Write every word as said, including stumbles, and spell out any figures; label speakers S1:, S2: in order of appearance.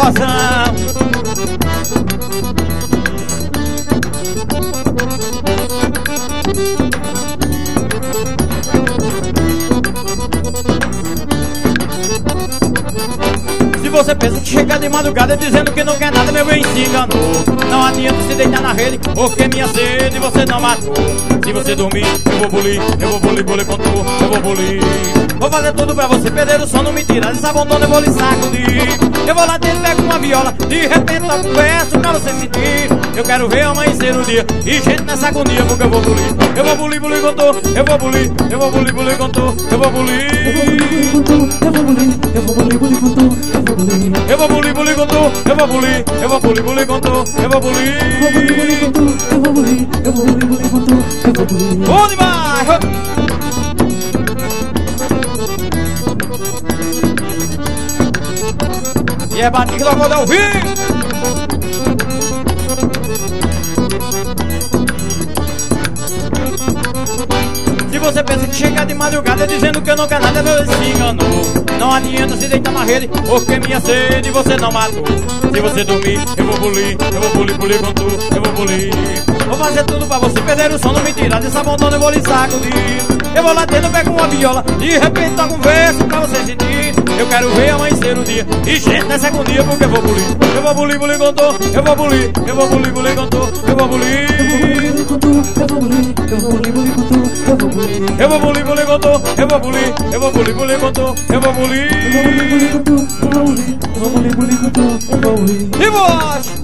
S1: coração. Se você pensa que chega de madrugada dizendo que não quer nada, meu bem, se enganou. Não adianta se deitar na rede, porque minha sede você não matou. Se você dormir, eu vou bulir, eu vou bulir, bulir com tu, eu vou bulir. Vou fazer tudo pra você perder o sono, me tirar dessa abandona, eu vou lhe sacudir. Eu vou lá dentro, pego uma viola, de repente eu converso pra você sentir. Eu quero ver amanhecer o dia, e gente nessa agonia, porque eu vou bulir. Eu vou bulir, bulir com tu, eu vou bulir, eu vou bulir, bulir com tu, eu vou bulir.
S2: Eu vou bulir, eu vou bulir, bulir com tu, eu vou bulir.
S1: Eu vou bulir, bulir com tu, eu vou bulir, eu vou bulir, bulir com tu, eu vou bulir.
S2: Eu vou bulir, bulir com tu, eu vou bulir, eu vou bulir, bulir com tu, eu vou bulir.
S1: Bom demais! E é batido que nós vamos ouvir! Se você pensa que chega de madrugada dizendo que eu não quero nada, meu Deus, se enganou. Não adianta se deitar na rede, porque minha sede você não matou. Se você dormir, eu vou bulir, eu vou bulir, bulir com tu, eu vou bulir. Vou fazer tudo pra você perder o sono, me tirar dessa abandona, eu vou lhe sacudir. Eu vou lá dentro, pego uma viola, de repente toco um verso pra você sentir. Eu quero ver amanhecer o dia, e gente nessa agonia, porque eu vou bulir. Eu vou bulir, bulir com tu, eu vou bulir, eu vou bulir, bulir com tu, eu vou bulir.
S2: Eu vou bulir, eu vou bulir, bulir com tu, eu vou bulir.
S1: Eu vou bulir, bulir com tu, eu vou bulir, eu vou bulir, bulir com tu, eu vou bulir.
S2: Eu vou bulir, bulir com tu, eu vou bulir, eu vou bulir, bulir com tu, eu vou bulir.
S1: E voz!